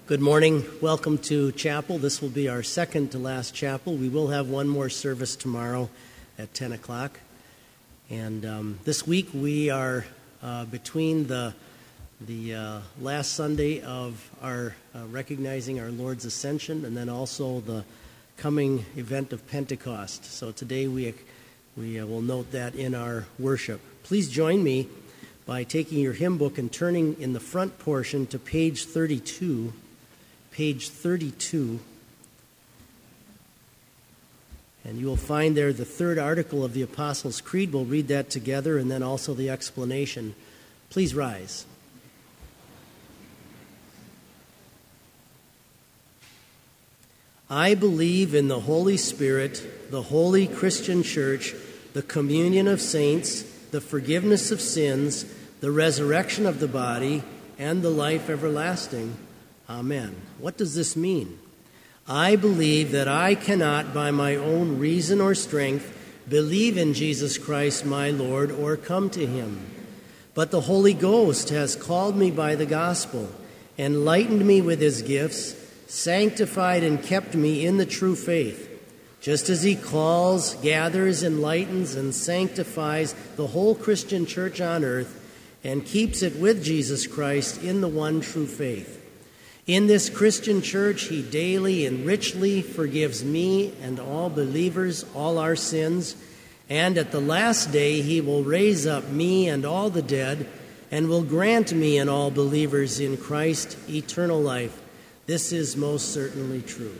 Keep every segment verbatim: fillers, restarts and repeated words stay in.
Good morning. Welcome to chapel. This will be our second to last chapel. We will have one more service tomorrow at ten o'clock. And um, this week we are uh, between the the uh, last Sunday of our uh, recognizing our Lord's Ascension and then also the coming event of Pentecost. So today we, we uh, will note that in our worship. Please join me by taking your hymn book and turning in the front portion to page thirty-two. Page thirty-two, and you will find there the third article of the Apostles' Creed. We'll read that together and then also the explanation. Please rise. I believe in the Holy Spirit, the holy Christian church, the communion of saints, the forgiveness of sins, the resurrection of the body, and the life everlasting. Amen. What does this mean? I believe that I cannot, by my own reason or strength, believe in Jesus Christ my Lord or come to him. But the Holy Ghost has called me by the gospel, enlightened me with his gifts, sanctified and kept me in the true faith, just as he calls, gathers, enlightens, and sanctifies the whole Christian church on earth and keeps it with Jesus Christ in the one true faith. In this Christian church, he daily and richly forgives me and all believers all our sins, and at the last day he will raise up me and all the dead, and will grant me and all believers in Christ eternal life. This is most certainly true.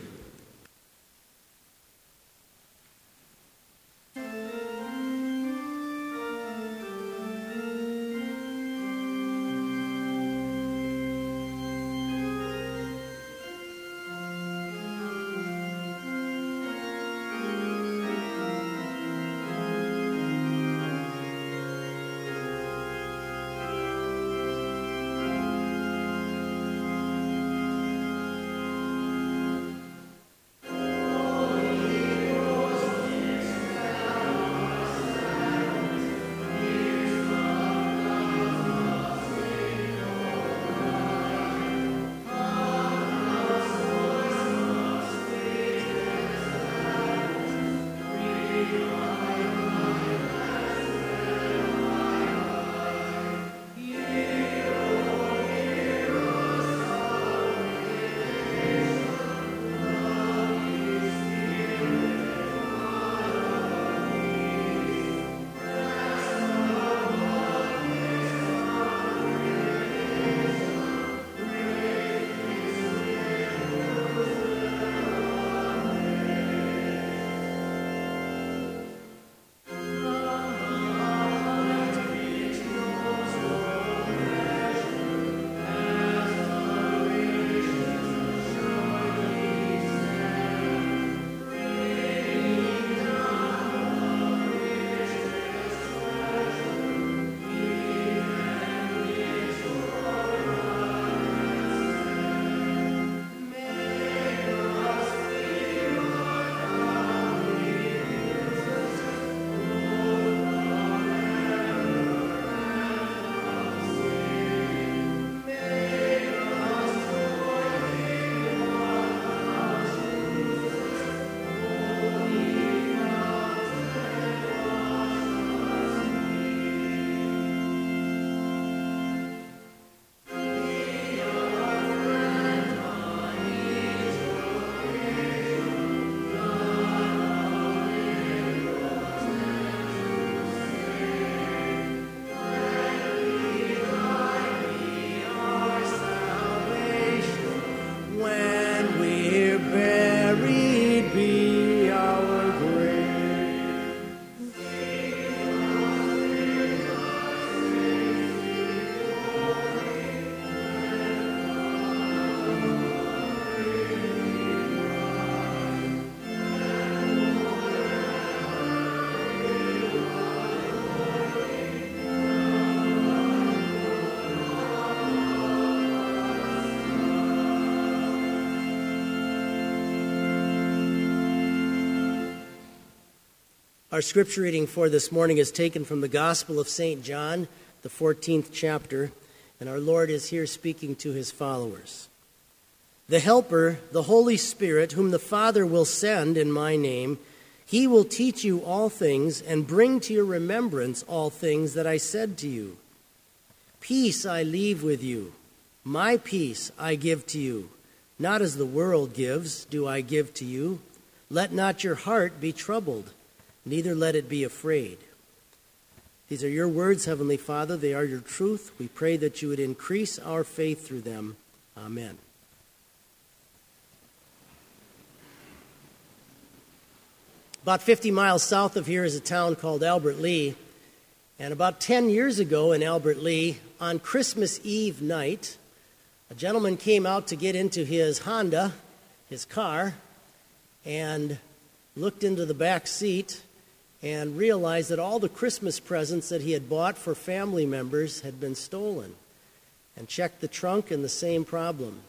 Our scripture reading for this morning is taken from the Gospel of Saint John, the fourteenth chapter, and our Lord is here speaking to his followers. The Helper, the Holy Spirit, whom the Father will send in my name, he will teach you all things and bring to your remembrance all things that I said to you. Peace I leave with you. My peace I give to you. Not as the world gives, do I give to you. Let not your heart be troubled, neither let it be afraid. These are your words, Heavenly Father. They are your truth. We pray that you would increase our faith through them. Amen. About fifty miles south of here is a town called Albert Lea. And about ten years ago in Albert Lea, on Christmas Eve night, a gentleman came out to get into his Honda, his car, and looked into the back seat and realized that all the Christmas presents that he had bought for family members had been stolen. And checked the trunk, and the same problem.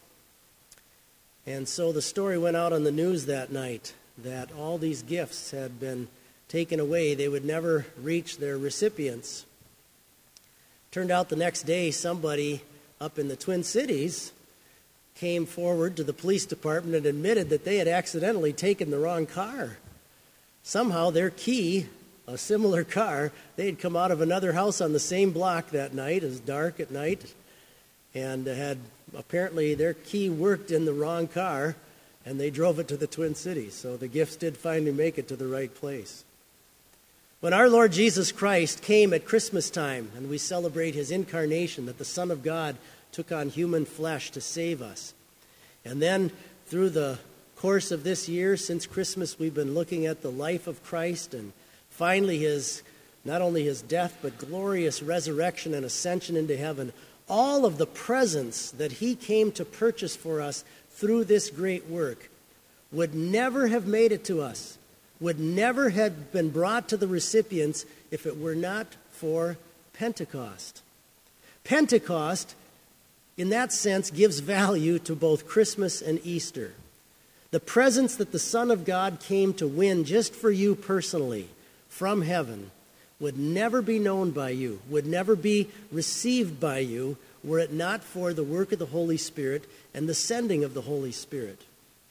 And so the story went out on the news that night that all these gifts had been taken away. They would never reach their recipients. Turned out the next day, somebody up in the Twin Cities came forward to the police department and admitted that they had accidentally taken the wrong car. Somehow their key, a similar car, they had come out of another house on the same block that night. It was dark at night, and had apparently their key worked in the wrong car, and they drove it to the Twin Cities. So the gifts did finally make it to the right place. When our Lord Jesus Christ came at Christmas time, and we celebrate his incarnation, that the Son of God took on human flesh to save us. And then through the course of this year, since Christmas, we've been looking at the life of Christ, and finally his, not only his death, but glorious resurrection and ascension into heaven. All of the presents that he came to purchase for us through this great work would never have made it to us, would never have been brought to the recipients if it were not for Pentecost. Pentecost, in that sense, gives value to both Christmas and Easter. The presents that the Son of God came to win just for you personally from heaven would never be known by you, would never be received by you, were it not for the work of the Holy Spirit and the sending of the Holy Spirit.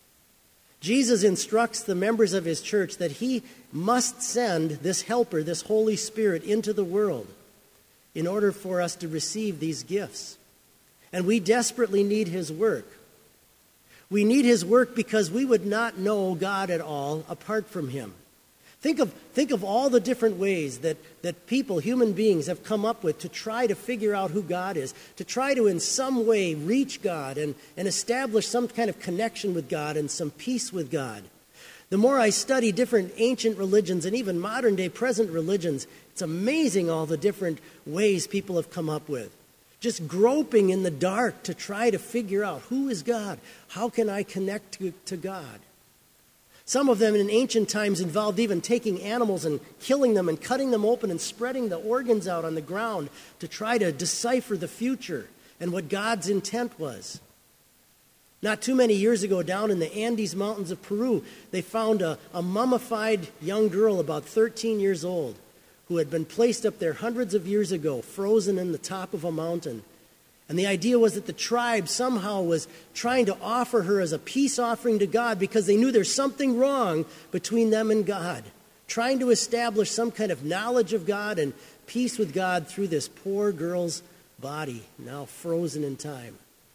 Jesus instructs the members of his church that he must send this helper, this Holy Spirit, into the world in order for us to receive these gifts. And we desperately need his work. We need his work because we would not know God at all apart from him. Think of, think of all the different ways that, that people, human beings, have come up with to try to figure out who God is, to try to in some way reach God and, and establish some kind of connection with God and some peace with God. The more I study different ancient religions and even modern-day present religions, it's amazing all the different ways people have come up with. Just groping in the dark to try to figure out who is God? How can I connect to, to God? Some of them in ancient times involved even taking animals and killing them and cutting them open and spreading the organs out on the ground to try to decipher the future and what God's intent was. Not too many years ago, down in the Andes Mountains of Peru, they found a, a mummified young girl about thirteen years old who had been placed up there hundreds of years ago, frozen in the top of a mountain. And the idea was that the tribe somehow was trying to offer her as a peace offering to God because they knew there's something wrong between them and God, trying to establish some kind of knowledge of God and peace with God through this poor girl's body, now frozen in time.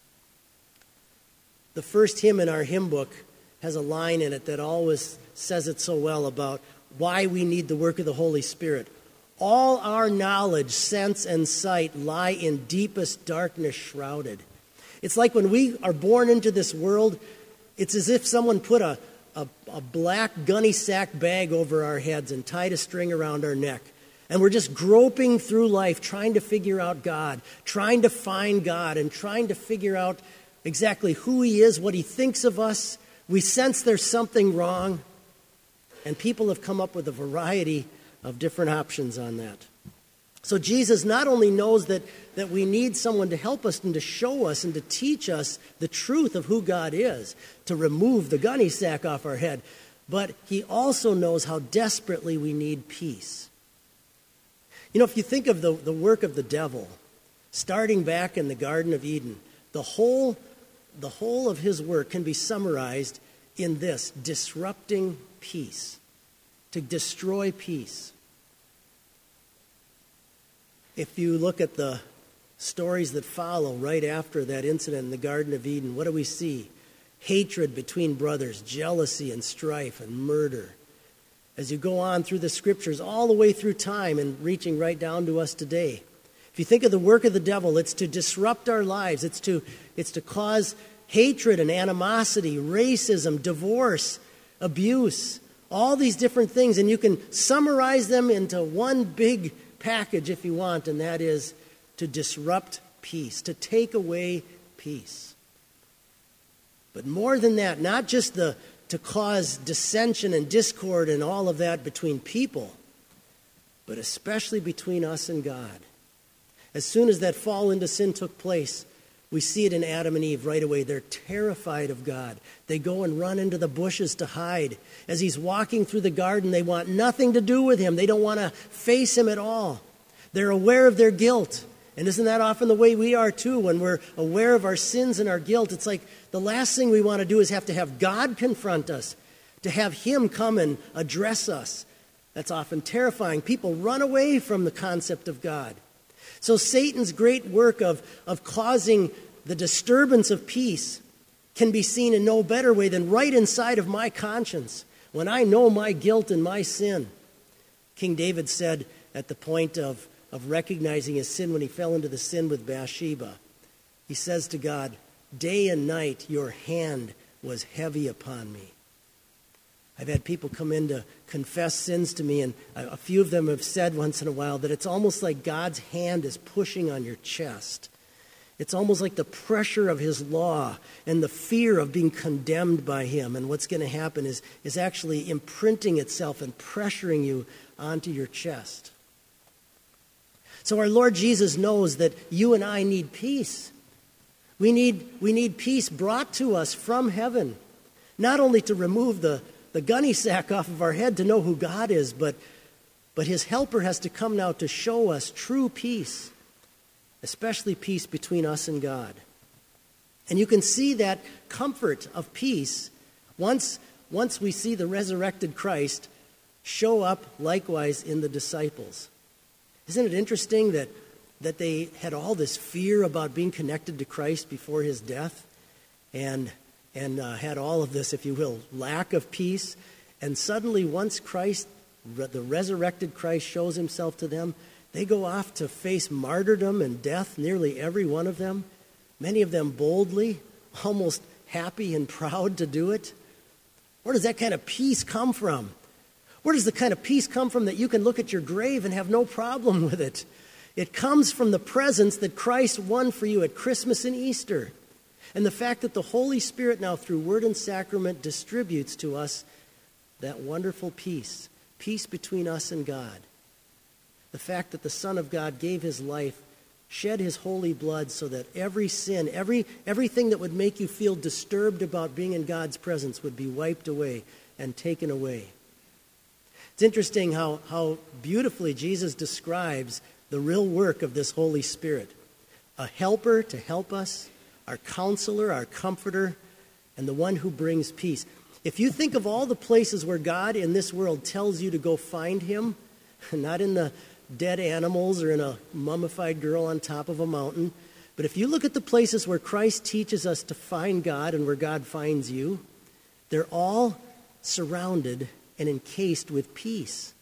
The first hymn in our hymn book has a line in it that always says it so well about why we need the work of the Holy Spirit. All our knowledge, sense, and sight lie in deepest darkness shrouded. It's like when we are born into this world, it's as if someone put a, a, a black gunny sack bag over our heads and tied a string around our neck. And we're just groping through life, trying to figure out God, trying to find God, and trying to figure out exactly who he is, what he thinks of us. We sense there's something wrong. And people have come up with a variety of different options on that. So Jesus not only knows that, that we need someone to help us and to show us and to teach us the truth of who God is, to remove the gunny sack off our head, but he also knows how desperately we need peace. You know, if you think of the, the work of the devil, starting back in the Garden of Eden, the whole the whole of his work can be summarized in this: disrupting peace, to destroy peace. If you look at the stories that follow right after that incident in the Garden of Eden, what do we see? Hatred between brothers, jealousy and strife and murder. As you go on through the scriptures, all the way through time and reaching right down to us today. If you think of the work of the devil, it's to disrupt our lives. It's to, it's to cause hatred and animosity, racism, divorce, abuse, all these different things. And you can summarize them into one big package if you want, and that is to disrupt peace, to take away peace. But more than that, not just the to cause dissension and discord and all of that between people, but especially between us and God. As soon as that fall into sin took place, we see it in Adam and Eve right away. They're terrified of God. They go and run into the bushes to hide. As he's walking through the garden, they want nothing to do with him. They don't want to face him at all. They're aware of their guilt. And isn't that often the way we are too? When we're aware of our sins and our guilt, it's like the last thing we want to do is have to have God confront us, to have him come and address us. That's often terrifying. People run away from the concept of God. So Satan's great work of, of causing the disturbance of peace can be seen in no better way than right inside of my conscience, when I know my guilt and my sin. King David said at the point of, of recognizing his sin when he fell into the sin with Bathsheba, he says to God, "Day and night your hand was heavy upon me." I've had people come in to confess sins to me, and a few of them have said once in a while that it's almost like God's hand is pushing on your chest. It's almost like the pressure of his law and the fear of being condemned by him. And what's going to happen is, is actually imprinting itself and pressuring you onto your chest. So our Lord Jesus knows that you and I need peace. We need, we need peace brought to us from heaven, not only to remove the the gunny sack off of our head to know who God is, but, but his helper has to come now to show us true peace, especially peace between us and God. And you can see that comfort of peace once, once we see the resurrected Christ show up likewise in the disciples. Isn't it interesting that, that they had all this fear about being connected to Christ before his death, and and uh, had all of this, if you will, lack of peace. And suddenly, once Christ, the resurrected Christ, shows himself to them, they go off to face martyrdom and death, nearly every one of them, many of them boldly, almost happy and proud to do it. Where does that kind of peace come from? Where does the kind of peace come from that you can look at your grave and have no problem with it? It comes from the presence that Christ won for you at Christmas and Easter. And the fact that the Holy Spirit now through word and sacrament distributes to us that wonderful peace, peace between us and God. The fact that the Son of God gave his life, shed his holy blood so that every sin, every everything that would make you feel disturbed about being in God's presence would be wiped away and taken away. It's interesting how, how beautifully Jesus describes the real work of this Holy Spirit. A helper to help us, our counselor, our comforter, and the one who brings peace. If you think of all the places where God in this world tells you to go find him, not in the dead animals or in a mummified girl on top of a mountain, but if you look at the places where Christ teaches us to find God and where God finds you, they're all surrounded and encased with peace.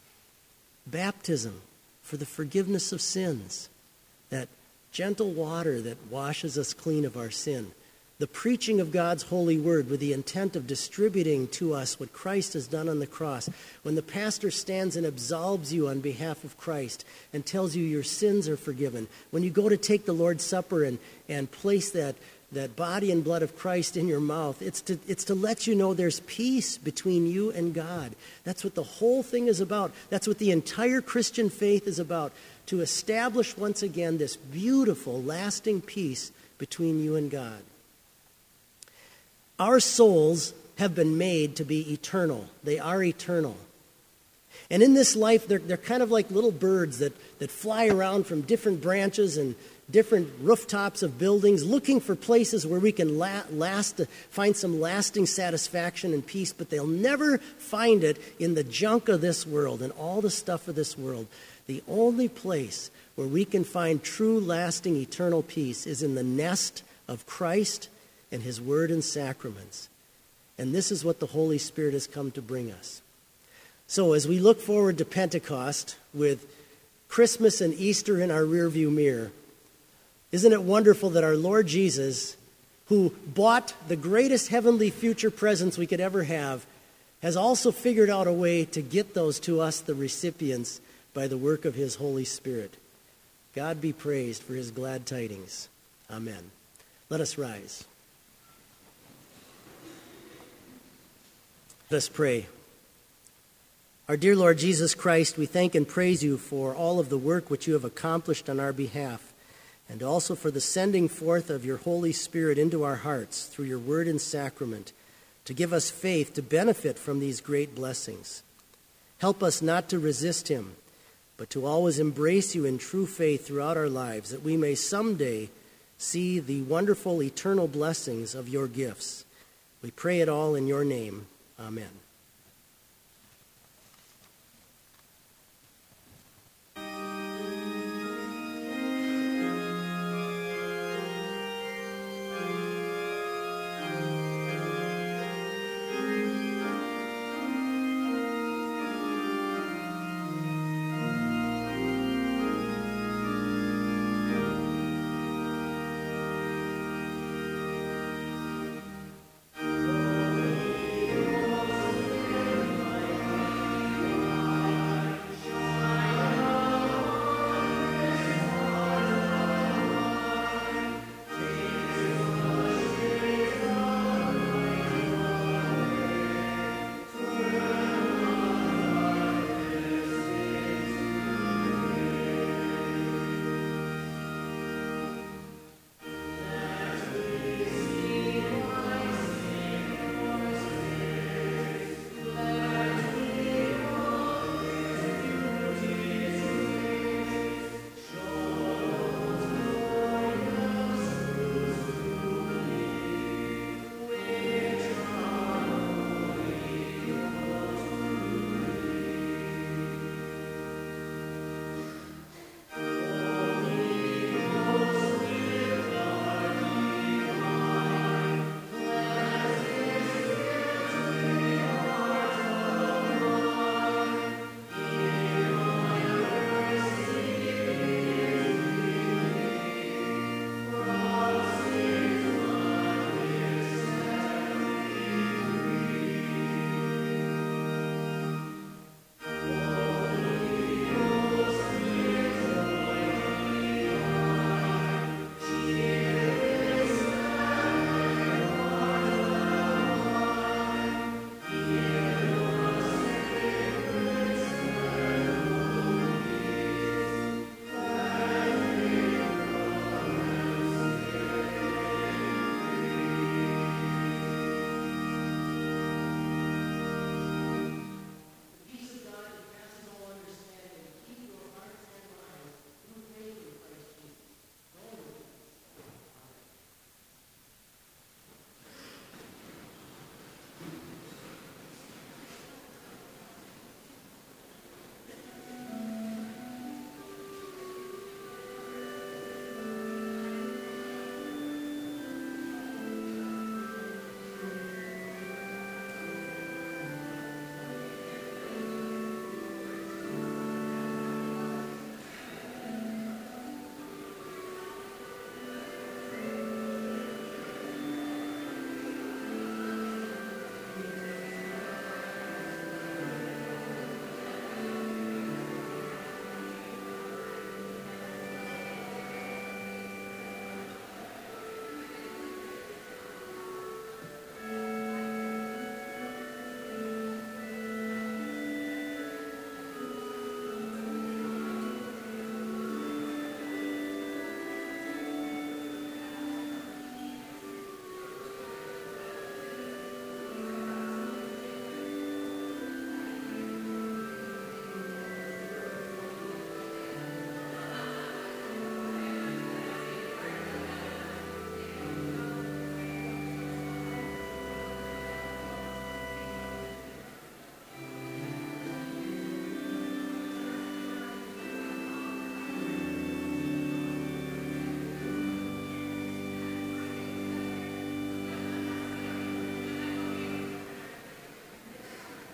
Baptism for the forgiveness of sins, that gentle water that washes us clean of our sin. The preaching of God's holy word with the intent of distributing to us what Christ has done on the cross. When the pastor stands and absolves you on behalf of Christ and tells you your sins are forgiven. When you go to take the Lord's Supper and, and place that, that body and blood of Christ in your mouth, it's to, it's to let you know there's peace between you and God. That's what the whole thing is about. That's what the entire Christian faith is about. To establish once again this beautiful, lasting peace between you and God. Our souls have been made to be eternal. They are eternal. And in this life, they're, they're kind of like little birds that, that fly around from different branches and, different rooftops of buildings, looking for places where we can la- last, find some lasting satisfaction and peace, but they'll never find it in the junk of this world and all the stuff of this world. The only place where we can find true, lasting, eternal peace is in the nest of Christ and his word and sacraments. And this is what the Holy Spirit has come to bring us. So as we look forward to Pentecost with Christmas and Easter in our rearview mirror, isn't it wonderful that our Lord Jesus, who bought the greatest heavenly future presents we could ever have, has also figured out a way to get those to us, the recipients, by the work of his Holy Spirit. God be praised for his glad tidings. Amen. Let us rise. Let us pray. Our dear Lord Jesus Christ, we thank and praise you for all of the work which you have accomplished on our behalf, and also for the sending forth of your Holy Spirit into our hearts through your word and sacrament to give us faith to benefit from these great blessings. Help us not to resist him, but to always embrace you in true faith throughout our lives, that we may someday see the wonderful eternal blessings of your gifts. We pray it all in your name. Amen.